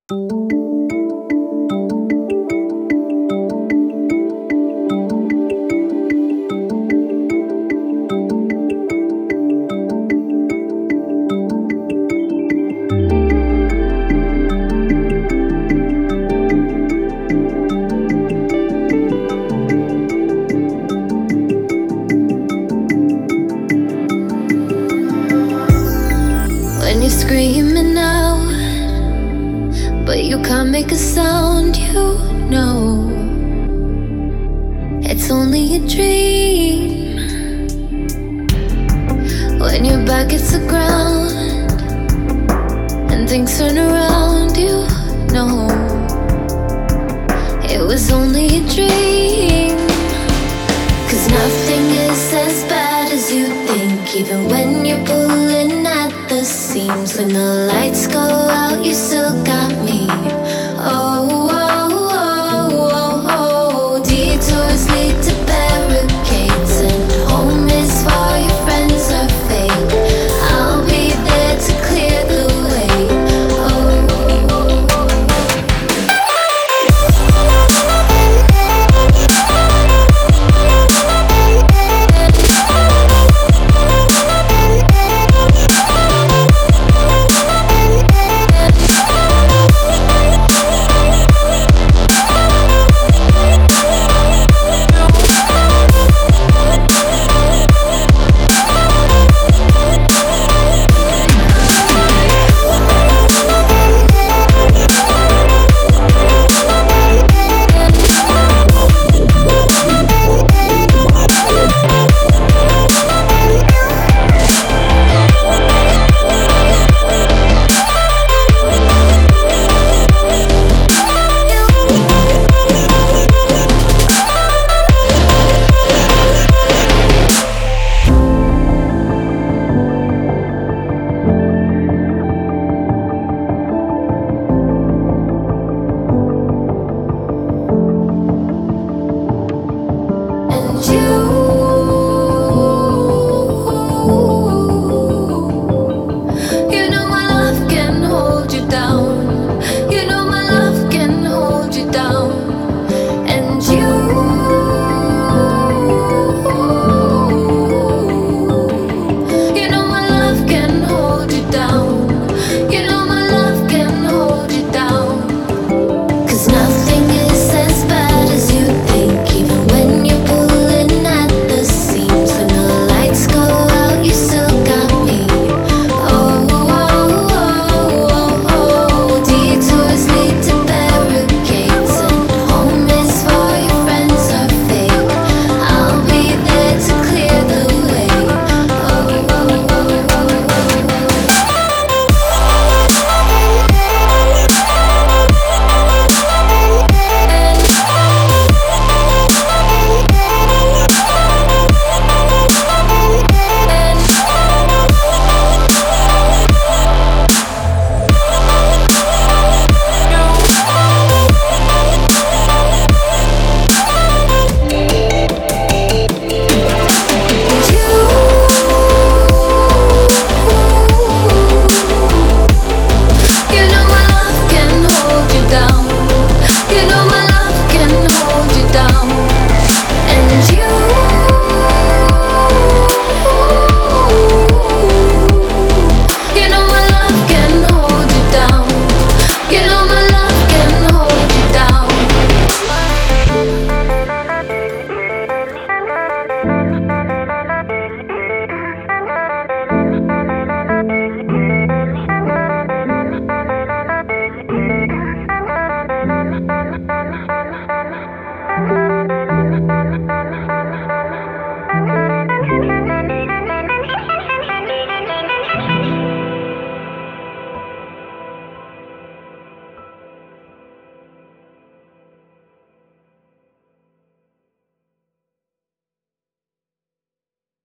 When you're screaming out, but you can't make a sound, you know it's only a dream. When your back hits the ground and things turn around, you know it was only a dream. 'Cause nothing is as bad as you think, even when you're pulling at the seams. When the lights go out, you still